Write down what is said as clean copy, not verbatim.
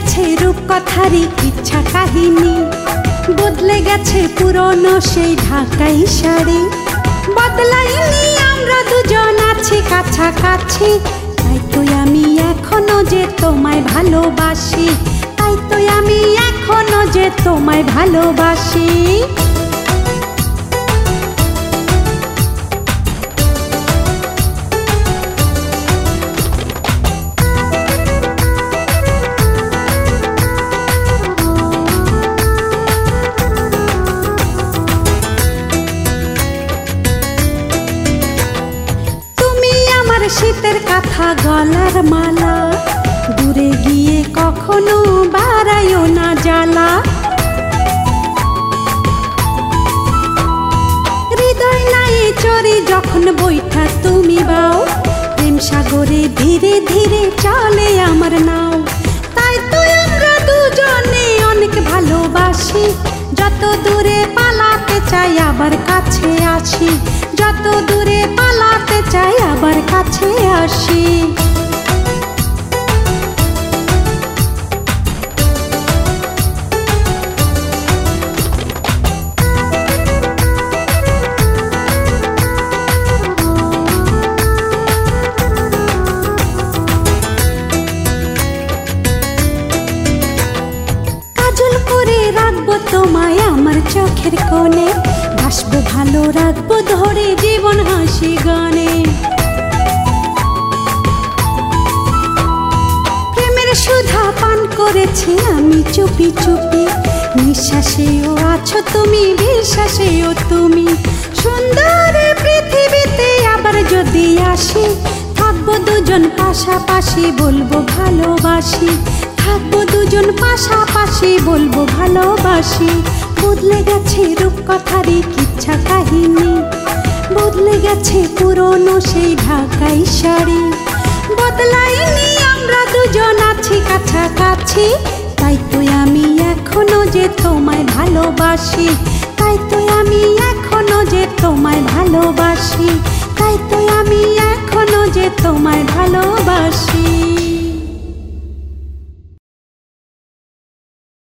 গেছে রূপকথারই ইচ্ছা কাহিনী, বদলে গেছে পুরনো সেই ঢাকাই শাড়ি। বদলাইনি আমরা দুজন আছি কাছাকাছি, তাই তো আমি এখনো যে তোমায় ভালোবাসি, তাই তো আমি এখনো যে তোমায় ভালোবাসি। শীতের কাঁথা গলার মালা, দূরে গিয়ে কখনো বাড়াইও না জ্বালা। হৃদয় নাই চরে যখন বৈঠা তুমি বাও, প্রেম সাগরে ধীরে ধীরে চলে আমার নাও। তাই তো আমরা দুজনে অনেক ভালোবাসি, যত দূরে পালাতে চাই আবার কাছে আসি, যত দূরে পালাতে চাই আবার কাছে আসি। কাজল করে রাখবো তোমায় আমার চোখের কোণে, ভাসবো ভালো রাখবো ধরে জীবন হাসি গানে। প্রেমের সুধা পান করেছি আমি চুপি চুপি, নিঃশ্বাসেও আছো তুমি বিশ্বাসেও তুমি। সুন্দর পৃথিবীতে আবার যদি আসি, থাকবো দুজন পাশাপাশি বলবো ভালোবাসি, থাকবো দুজন পাশাপাশি বলবো ভালোবাসি। বদলে গেছে রূপকথারই কিচ্ছা কাহিনী, বদলে গেছে পুরনো সেই ঢাকাই শাড়ি। বদলাইনি আমরা দুজন আছি কাছাকাছি, তাই তো আমি এখনো যে তোমায় ভালোবাসি, তাই তো আমি এখনো যে তোমায় ভালোবাসি, তাই তো আমি এখনো যে তোমায় ভালোবাসি।